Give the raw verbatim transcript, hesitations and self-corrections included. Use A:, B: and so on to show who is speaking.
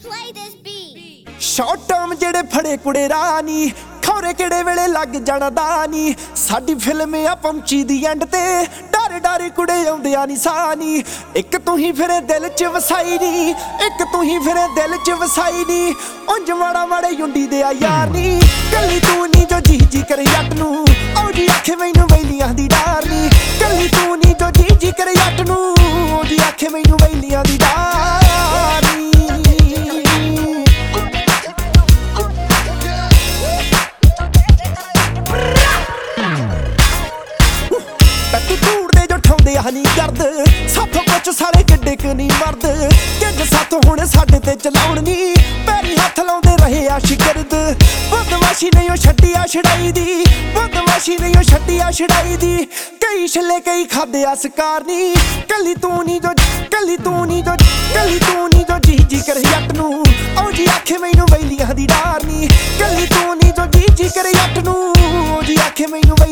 A: play this beat.
B: Short term ਜਿਹੜੇ ਫੜੇ ਕੁੜੇ ਰਾਨੀ ਖੌਰੇ ਕਿਹੜੇ ਵੇਲੇ ਲੱਗ ਜਾਣਾ ਦਾਨੀ ਸਾਡੀ ਫਿਲਮ ਆ ਪਹੁੰਚੀ ਦੀ ਐਂਡ ਤੇ ਡਰ ਡਰ ਕੁੜੇ ਆਉਂਦਿਆਂ ਨੀ ਸਾਨੀ ਇੱਕ ਤੂੰ ਹੀ ਫਿਰੇ ਦਿਲ ਚ ਵਸਾਈ ਨੀ ਇੱਕ ਤੂੰ ਹੀ ਫਿਰੇ ਦਿਲ ਚ ਵਸਾਈ ਨੀ ਉਂਝ ਮਾੜਾ ਮਾੜੇ ਯੁੰਡੀ ਦੇ ਆ ਯਾਰ ਨੀ ਕੱਲੀ ਤੂੰ ਨੀ ਜੋ ਜੀ ਜੀ ਕਰੇ ਜੱਟ ਨੂੰ ਉਹ ਜੀ ਆਖੇ ਮੈਨੂੰ ਵੈਲੀਆਂ ਦੀ ਡਾਰ ਨੀ ਕੱਲੀ ਤੂੰ ਨੀ ਜੋ ਜੀ ਜੀ ਕਰੇ ਜੱਟ ਨੂੰ ਉਹ ਜੀ ਆਖੇ ਮੈਨੂੰ ਵੈਲੀਆਂ ਦੀ ਡਾਰ ਨੀ ਹਨੀ ਕਰਦ ਸਾਥੋਂ ਕੁਛ ਸਾਰੇ ਕਿੱਡੇ ਕ ਨਹੀਂ ਮਰਦ ਕਿੰਜ ਸਾਥੋਂ ਹੁਣ ਸਾਡੇ ਤੇ ਚਲਾਉਣ ਨੀ ਪੈਰੀ ਹੱਥ ਲਾਉਂਦੇ ਰਹੇ ਆ ਸ਼ਿਕਰਦ ਬਦਮਾਸ਼ੀ ਨਹੀਂ ਉਹ ਛੱਡੀਆ ਛੜਾਈ ਦੀ ਬਦਮਾਸ਼ੀ ਨਹੀਂ ਉਹ ਛੱਡੀਆ ਛੜਾਈ ਦੀ ਕਈ ਛੱਲੇ ਕਈ ਖਾਦੇ ਆ ਸਕਾਰ ਨੀ ਕੱਲੀ ਤੂੰ ਨੀ ਜੋ ਕੱਲੀ ਤੂੰ ਨੀ ਜੋ ਕੱਲੀ ਤੂੰ ਨੀ ਜੋ ਜੀ ਜੀ ਕਰੇ ਜੱਟ ਨੂੰ ਉਹ ਜੀ ਆਖੇ ਮੈਨੂੰ ਵੈਲੀਆਂ ਦੀ ਡਾਰ ਨੀ ਕੱਲੀ ਤੂੰ ਨੀ ਜੋ ਜੀ ਜੀ ਕਰੇ ਜੱਟ ਨੂੰ ਉਹ ਜੀ ਆਖੇ ਮੈਨੂੰ